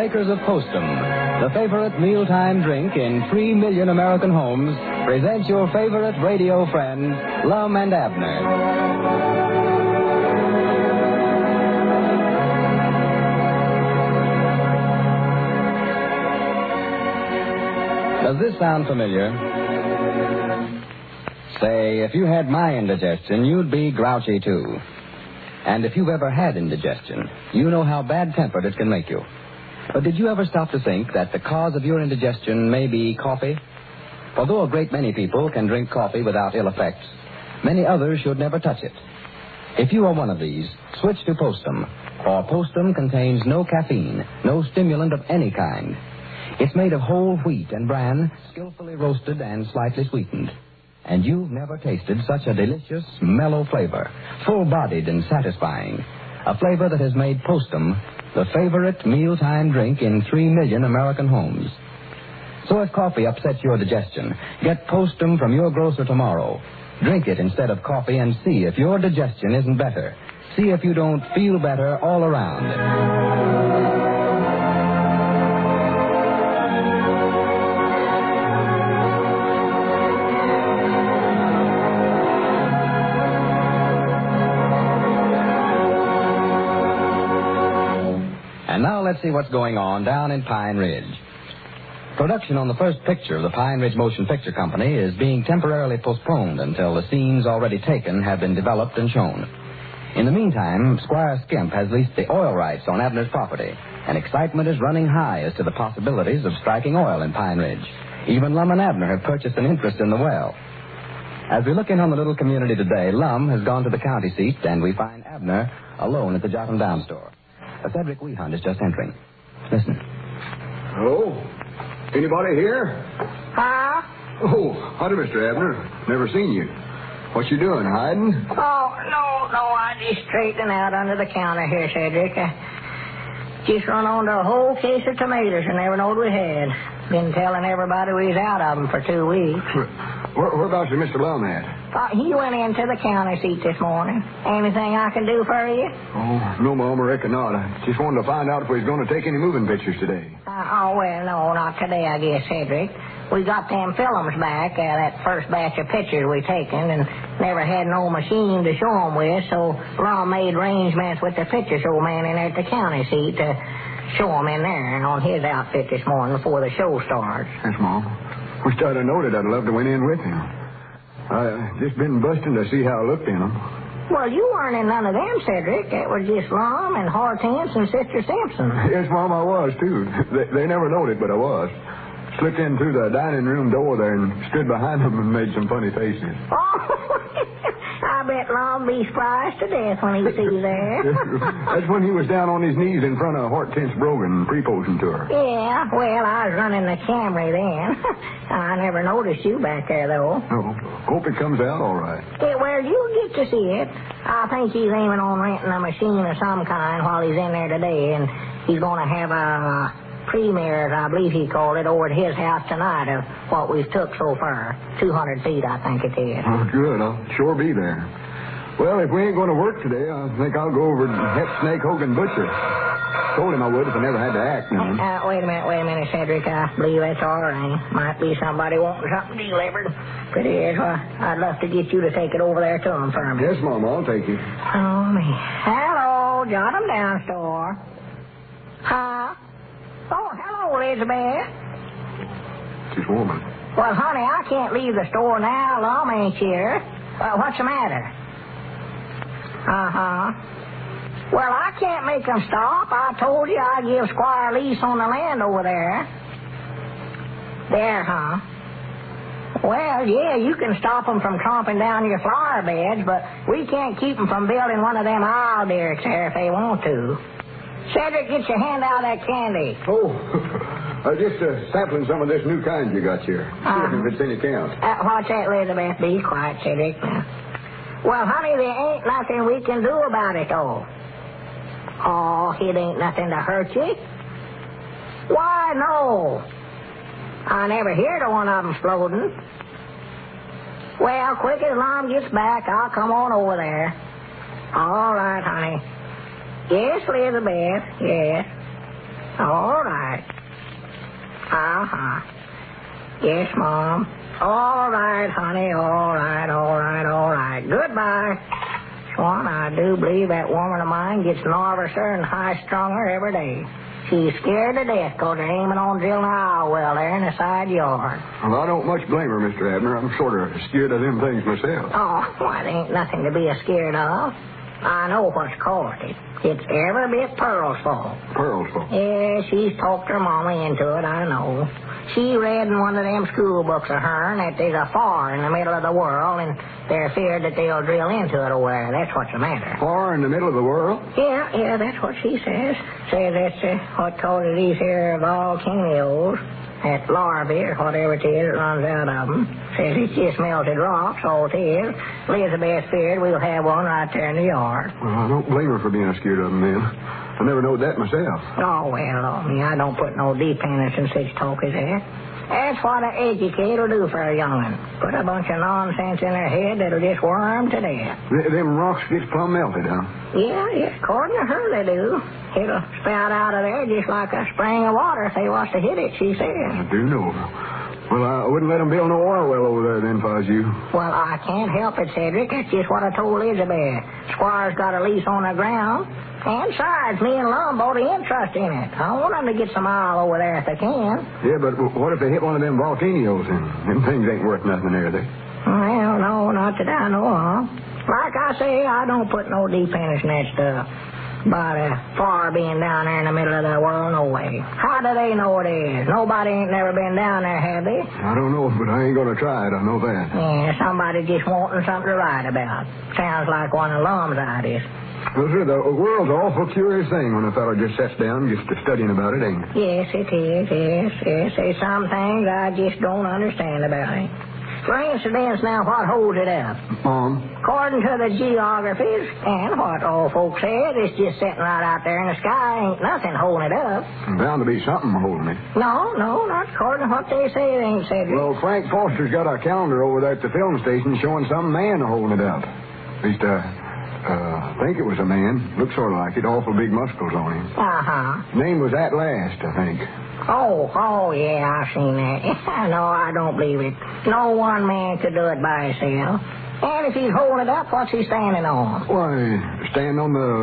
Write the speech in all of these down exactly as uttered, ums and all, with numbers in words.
makers of Postum, the favorite mealtime drink in three million American homes, presents your favorite radio friends, Lum and Abner. Does this sound familiar? Say, if you had my indigestion, you'd be grouchy, too. And if you've ever had indigestion, you know how bad-tempered it can make you. But did you ever stop to think that the cause of your indigestion may be coffee? Although a great many people can drink coffee without ill effects, many others should never touch it. If you are one of these, switch to Postum, for Postum contains no caffeine, no stimulant of any kind. It's made of whole wheat and bran, skillfully roasted and slightly sweetened. And you've never tasted such a delicious, mellow flavor, full-bodied and satisfying. A flavor that has made Postum the favorite mealtime drink in three million American homes. So if coffee upsets your digestion, get Postum from your grocer tomorrow. Drink it instead of coffee and see if your digestion isn't better. See if you don't feel better all around. And now let's see what's going on down in Pine Ridge. Production on the first picture of the Pine Ridge Motion Picture Company is being temporarily postponed until the scenes already taken have been developed and shown. In the meantime, Squire Skimp has leased the oil rights on Abner's property, and excitement is running high as to the possibilities of striking oil in Pine Ridge. Even Lum and Abner have purchased an interest in the well. As we look in on the little community today, Lum has gone to the county seat, and we find Abner alone at the Jot 'em Down store. A Cedric Wehunt is just entering. Listen. Hello? Anybody here? Huh? Oh, howdy, Mister Abner. Never seen you. What you doing, hiding? Oh, no, no, I just straightening out under the counter here, Cedric. I just run onto a whole case of tomatoes I never knowed we had. Been telling everybody we was out of them for two weeks. Where, whereabouts is Mister Lum at? Uh, he went into the county seat this morning. Anything I can do for you? Oh, no, Mom, I reckon not. I just wanted to find out if we was going to take any moving pictures today. Uh, oh, well, no, not today, I guess, Cedric. We got them films back, uh, that first batch of pictures we taken, and never had no machine to show 'em with, so Lum made arrangements with the picture show man in there at the county seat to show 'em in there and on his outfit this morning before the show starts. Yes, Mom. Wished I'd have noted. I'd love to went in with him. I just been busting to see how I looked in them. Well, you weren't in none of them, Cedric. That was just Lum and Hortense and Sister Simpson. Yes, Mom, I was, too. They, they never knowed it, but I was. Slipped in through the dining room door there and stood behind them and made some funny faces. Oh, I bet Lum be surprised to death when he sees there. That's when he was down on his knees in front of Hortense Brogan proposing to her. Yeah, well, I was running the Camry then. I never noticed you back there, though. Oh, hope it comes out all right. Yeah, well, you'll get to see it. I think he's aiming on renting a machine of some kind while he's in there today, and he's going to have a premiere, I believe he called it, over at his house tonight of what we've took so far. two hundred feet, I think it is. Oh, good. I'll sure be there. Well, if we ain't going to work today, I think I'll go over to Hep Snake Hogan Butcher. Told him I would if I never had to act none. Uh, wait a minute, wait a minute, Cedric. I believe that's all right. Might be somebody wanting something delivered. If it is, well, I'd love to get you to take it over there to him for me. Yes, Mama, I'll take you. Oh, me. Hello, Jot 'em Down store. Huh? Oh, hello, Elizabeth. She's woman. Well, honey, I can't leave the store now. Lum ain't here. Well, what's the matter? Uh-huh. Well, I can't make them stop. I told you I'd give Squire a lease on the land over there. There, huh? Well, yeah, you can stop them from tromping down your flower beds, but we can't keep them from building one of them aisle derricks there if they want to. Cedric, get your hand out of that candy. Oh, I was just uh, sampling some of this new kind you got here. See Uh-huh. if it's any count. Uh, what's that, Elizabeth? Be quiet, Cedric. Now. Well, honey, there ain't nothing we can do about it, though. Oh, it ain't nothing to hurt you. Why, no. I never heard of one of them exploding. Well, quick as Lum gets back, I'll come on over there. All right, honey. Yes, Elizabeth, yes. All right. Uh-huh. Yes, Mom. All right, honey. All right, all right, all right. Goodbye. Swan, I do believe that woman of mine gets nervouser and high-stronger every day. She's scared to death because they're aiming on drilling an owl well there in the side yard. Well, I don't much blame her, Mister Abner. I'm sort of scared of them things myself. Oh, well, it ain't nothing to be scared of. I know what's caused it. It's every bit Pearl's fault. Pearl's fault? Yeah, she's talked her mama into it, I know. She read in one of them school books of hern that there's a far in the middle of the world, and they're feared that they'll drill into it over there. That's what's the matter. Far in the middle of the world? Yeah, yeah, that's what she says. Says that's uh, what causes these here volcanoes, that larvae or whatever it is that runs out of them. Says it's just melted rocks, all it is. Elizabeth feared we'll have one right there in the yard. Well, I don't blame her for being scared of them, then. I never knowed that myself. Oh, well, oh, me, I don't put no dependence in such talk as that. That's what an educator will do for a young'un. Put a bunch of nonsense in their head that'll just worm to death. Th- them rocks get plumb melted, huh? Yeah, yeah, according to her they do. It'll spout out of there just like a spring of water if they was to hit it, she says. I do know. Well, I wouldn't let them build no oil well over there then if I was you. Well, I can't help it, Cedric. That's just what I told Elizabeth. Squire's got a lease on the ground. And besides, me and Lum bought the interest in it. I want them to get some oil over there if they can. Yeah, but what if they hit one of them volcanoes and them things ain't worth nothing, are they? Well, no, not that I know of. Like I say, I don't put no dependence in that stuff. About a far being down there in the middle of the world, no way. How do they know it is? Nobody ain't never been down there, have they? I don't know, but I ain't gonna try it, I know that. Yeah, somebody just wanting something to write about. Sounds like one of Lum's ideas. Well, sir, the world's an awful curious thing when a fellow just sits down just studying about it, ain't it? Yes, it is, yes, yes. There's some things I just don't understand about it. For instance, now, what holds it up? Mom? According to the geographies, and what all folks said, it's just sitting right out there in the sky. Ain't nothing holding it up. Bound to be something holding it. No, no, not according to what they say it ain't, Cedric. Well, Frank Foster's got a calendar over there at the film station showing some man holding it up. At least, uh, uh, I think it was a man. Looks sort of like it. Awful big muscles on him. Uh-huh. Name was At Last, I think. Oh, oh, yeah, I've seen that. No, I don't believe it. No one man could do it by himself. And if he's holding it up, what's he standing on? Why, stand on the...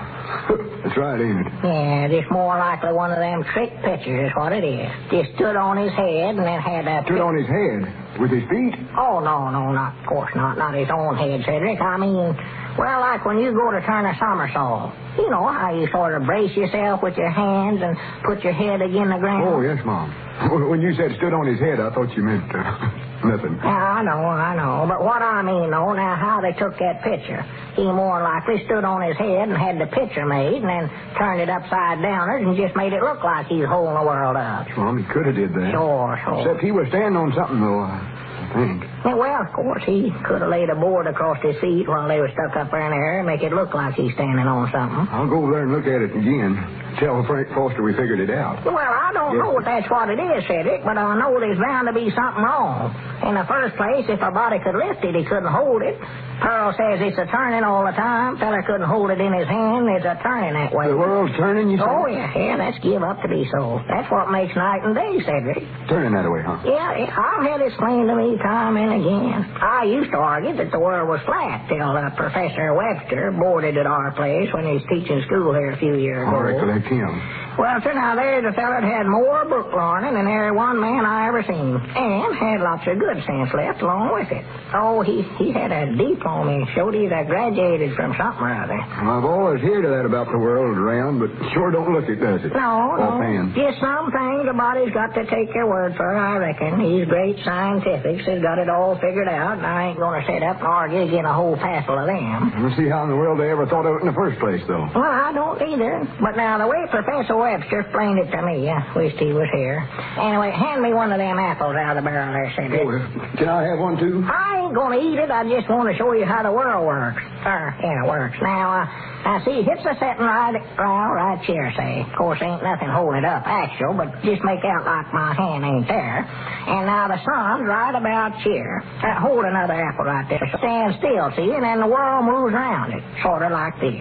Uh, that's right, ain't it? Yeah, just more likely one of them trick pictures is what it is. Just stood on his head and then had a... Stood on his head? With his feet? Oh, no, no, not, of course not. Not his own head, Cedric. I mean, well, like when you go to turn a somersault. You know how you sort of brace yourself with your hands and put your head against the ground? Oh, yes, Mom. When you said stood on his head, I thought you meant uh, nothing. Yeah, I know, I know. But what I mean, though, now how they took that picture. He more likely stood on his head and had the picture made and then turned it upside downward and just made it look like he's holding the world up. Mom, he could have did that. Sure, sure. Except he was standing on something, though, I think. Yeah, well, of course, he could have laid a board across his feet while they were stuck up there in the air and make it look like he's standing on something. I'll go over there and look at it again. Tell Frank Foster we figured it out. Well, I don't yes. know if that's what it is, Cedric, but I know there's bound to be something wrong. In the first place, if a body could lift it, he couldn't hold it. Pearl says it's a turning all the time. Fella couldn't hold it in his hand. It's a turning that way. The world's turning, you say? Oh, yeah, yeah, that's give up to be so. That's what makes night and day, Cedric. Turning that way, huh? Yeah, yeah, I've had it explained to me time and again. I used to argue that the world was flat till uh, Professor Webster boarded at our place when he was teaching school here a few years ago. I recollect him. Well, sir, now there's a fella that had more book learning than every one man I ever seen, and had lots of good sense left along with it. Oh, he he had a diploma. He showed he's a graduated from something or other. Well, I've always heard of that about the world around, but sure don't look it, does it? No, no. Offhand. Just some things a body's got to take their word for, I reckon. These great scientifics has got it all figured out, and I ain't going to sit up and argue against a whole passel of them. Let's see how in the world they ever thought of it in the first place, though. Well, I don't either. But now, the way Professor Webster explained it to me, I wished he was here. Anyway, hand me one of them apples out of the barrel there, Cedric. Oh, can I have one, too? I ain't going to eat it. I just want to show you how the world works. Or, yeah, it works. Now, uh, now see, it's a setting right, right, right here, say. Of course, ain't nothing holding it up, actual, but just make out like my hand ain't there. And now the sun's right about here. Uh, hold another apple right there. Stand still, see, and then the world moves around it, sort of like this.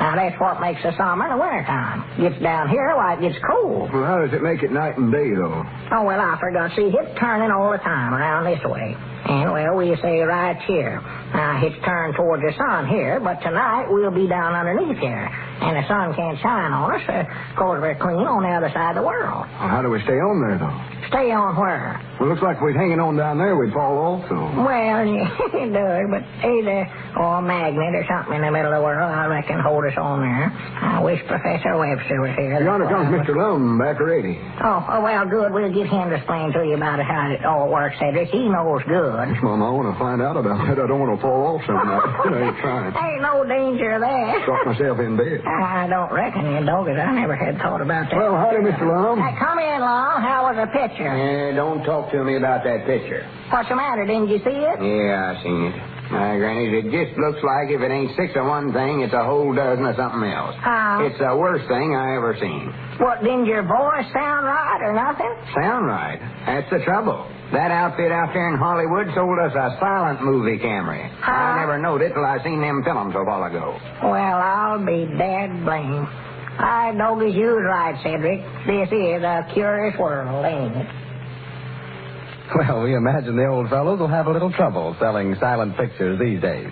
Now, that's what makes the summer and the winter time. Gets down here, why, it gets cold. Well, how does it make it night and day, though? Oh, well, I forgot. See, it's turning all the time around this way. And, well, we say right here. Now, it's turned towards the sun here, but tonight we'll be down underneath here. And the sun can't shine on us, because we're clean on the other side of the world. Well, how do we stay on there, though? Stay on where? Well, looks like if we're hanging on down there, we'd fall off, so. Well, it does, but either or a magnet or something in the middle of the world, I reckon, hold us on there. I wish Professor Webster was here. Yonder comes Mister Lum back already. Oh, oh, well, good. We'll get him to explain to you about how it all works, Cedric. He knows good. Yes, Mom, I want to find out about it. I don't want to fall off something. I ain't trying. Ain't no danger there. Got myself in bed. I don't reckon you, doggies. I never had thought about that. Well, howdy, Mister Lum. Hey, come in, Long. How was the picture? Yeah, don't talk to me about that picture. What's the matter? Didn't you see it? Yeah, I seen it. My granny, it just looks like if it ain't six of one thing, it's a whole dozen of something else. How? It's the worst thing I ever seen. What, didn't your voice sound right or nothing? Sound right. That's the trouble. That outfit out there in Hollywood sold us a silent movie camera. Huh? I never knowed it till I seen them films a while ago. Well, I'll be dead blamed. I doggies, you was right, Cedric. This is a curious world, ain't it? Well, we imagine the old fellows will have a little trouble selling silent pictures these days.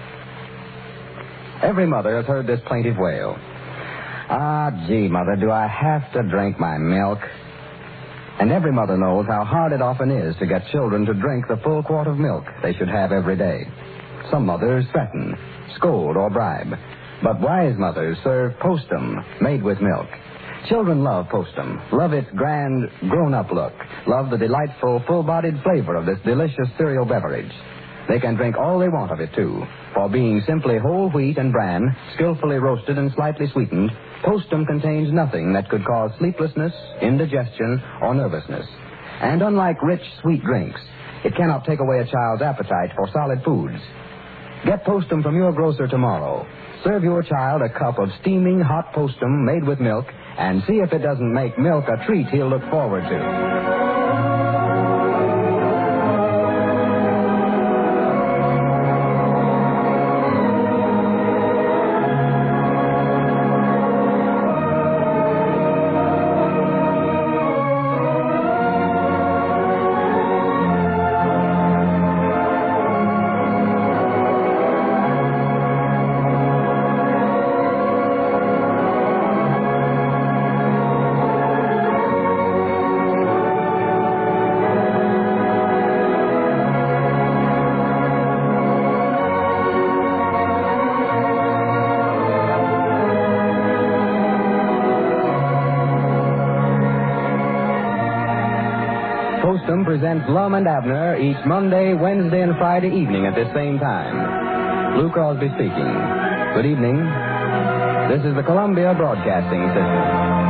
Every mother has heard this plaintive wail. Ah, gee, Mother, do I have to drink my milk? And every mother knows how hard it often is to get children to drink the full quart of milk they should have every day. Some mothers threaten, scold, or bribe. But wise mothers serve Postum, made with milk. Children love Postum, love its grand, grown-up look, love the delightful, full-bodied flavor of this delicious cereal beverage. They can drink all they want of it, too. For being simply whole wheat and bran, skillfully roasted and slightly sweetened, Postum contains nothing that could cause sleeplessness, indigestion, or nervousness. And unlike rich, sweet drinks, it cannot take away a child's appetite for solid foods. Get Postum from your grocer tomorrow. Serve your child a cup of steaming hot Postum made with milk and see if it doesn't make milk a treat he'll look forward to. Postum presents Lum and Abner each Monday, Wednesday, and Friday evening at this same time. Lou Crosby speaking. Good evening. This is the Columbia Broadcasting System.